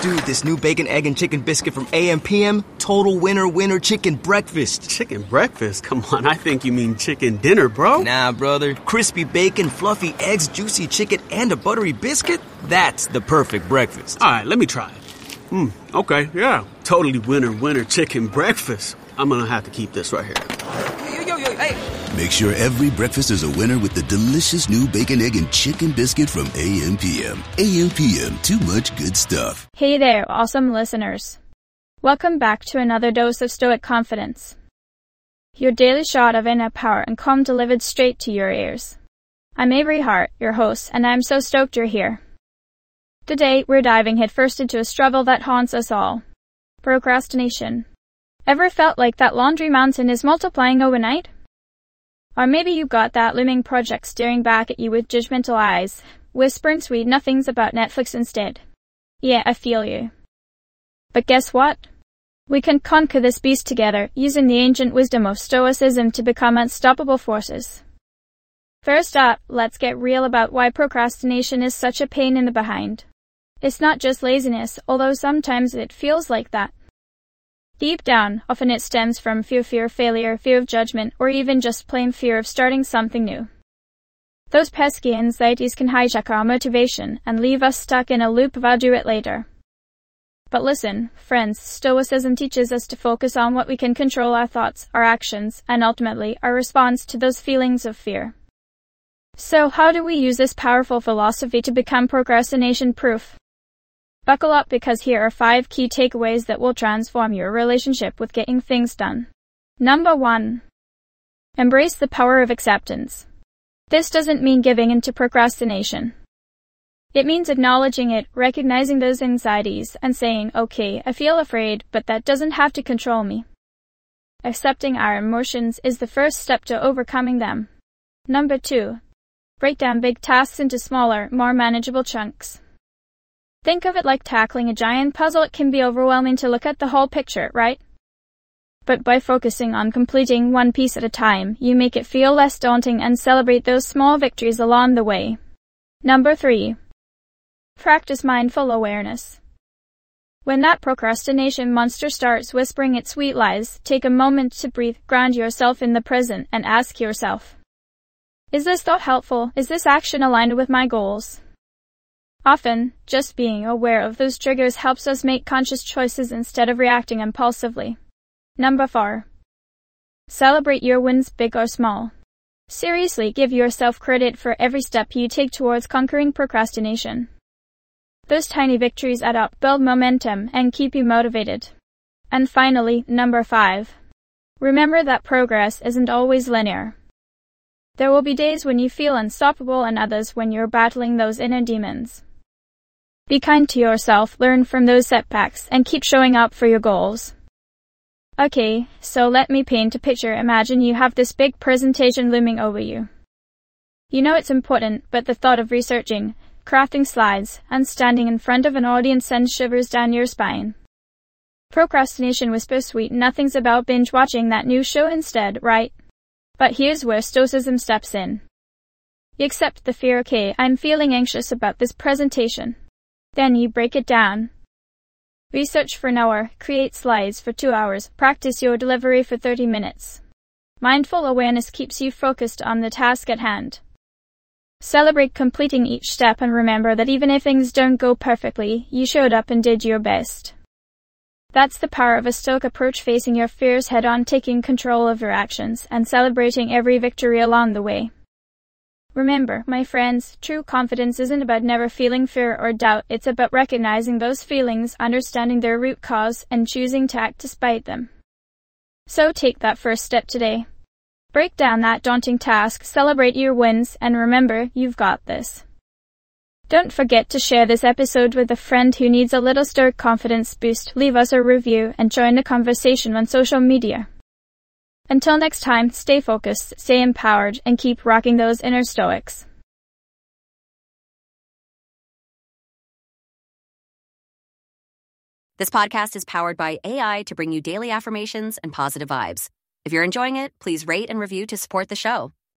Dude, this new bacon, egg, and chicken biscuit from AM/PM, total winner chicken breakfast. Chicken breakfast? Come on, I think you mean chicken dinner, bro. Nah, brother. Crispy bacon, fluffy eggs, juicy chicken, and a buttery biscuit? That's the perfect breakfast. All right, let me try it. Okay, yeah. Totally winner chicken breakfast. I'm gonna have to keep this right here. Yo, hey. Make sure every breakfast is a winner with the delicious new bacon, egg, and chicken biscuit from AM/PM. AM/PM, too much good stuff. Hey there, awesome listeners. Welcome back to another dose of Stoic Confidence. Your daily shot of inner power and calm delivered straight to your ears. I'm Avery Hart, your host, and I'm so stoked you're here. Today, we're diving headfirst into a struggle that haunts us all. Procrastination. Ever felt like that laundry mountain is multiplying overnight? Or maybe you got that looming project staring back at you with judgmental eyes, whispering sweet nothings about Netflix instead. Yeah, I feel you. But guess what? We can conquer this beast together, using the ancient wisdom of Stoicism to become unstoppable forces. First up, let's get real about why procrastination is such a pain in the behind. It's not just laziness, although sometimes it feels like that. Deep down, often it stems from fear of failure, fear of judgment, or even just plain fear of starting something new. Those pesky anxieties can hijack our motivation and leave us stuck in a loop of I'll do it later. But listen, friends, Stoicism teaches us to focus on what we can control: our thoughts, our actions, and ultimately our response to those feelings of fear. So how do we use this powerful philosophy to become procrastination-proof? Buckle up, because here are 5 key takeaways that will transform your relationship with getting things done. Number 1. Embrace the power of acceptance. This doesn't mean giving in to procrastination. It means acknowledging it, recognizing those anxieties, and saying, okay, I feel afraid, but that doesn't have to control me. Accepting our emotions is the first step to overcoming them. Number 2. Break down big tasks into smaller, more manageable chunks. Think of it like tackling a giant puzzle. It can be overwhelming to look at the whole picture, right? But by focusing on completing one piece at a time, you make it feel less daunting and celebrate those small victories along the way. Number 3. Practice mindful awareness. When that procrastination monster starts whispering its sweet lies, take a moment to breathe, ground yourself in the present, and ask yourself, is this thought helpful? Is this action aligned with my goals? Often, just being aware of those triggers helps us make conscious choices instead of reacting impulsively. Number 4. Celebrate your wins, big or small. Seriously, give yourself credit for every step you take towards conquering procrastination. Those tiny victories add up, build momentum, and keep you motivated. And finally, number 5. Remember that progress isn't always linear. There will be days when you feel unstoppable and others when you're battling those inner demons. Be kind to yourself, learn from those setbacks, and keep showing up for your goals. Okay, so let me paint a picture. Imagine you have this big presentation looming over you. You know it's important, but the thought of researching, crafting slides, and standing in front of an audience sends shivers down your spine. Procrastination whispers sweet nothings about binge watching that new show instead, right? But here's where Stoicism steps in. You accept the fear. Okay, I'm feeling anxious about this presentation. Then you break it down. Research for an hour, create slides for 2 hours, practice your delivery for 30 minutes. Mindful awareness keeps you focused on the task at hand. Celebrate completing each step and remember that even if things don't go perfectly, you showed up and did your best. That's the power of a Stoic approach, facing your fears head-on, taking control of your actions, and celebrating every victory along the way. Remember, my friends, true confidence isn't about never feeling fear or doubt. It's about recognizing those feelings, understanding their root cause, and choosing to act despite them. So take that first step today. Break down that daunting task, celebrate your wins, and remember, you've got this. Don't forget to share this episode with a friend who needs a little Stoic confidence boost. Leave us a review and join the conversation on social media. Until next time, stay focused, stay empowered, and keep rocking those inner Stoics. This podcast is powered by AI to bring you daily affirmations and positive vibes. If you're enjoying it, please rate and review to support the show.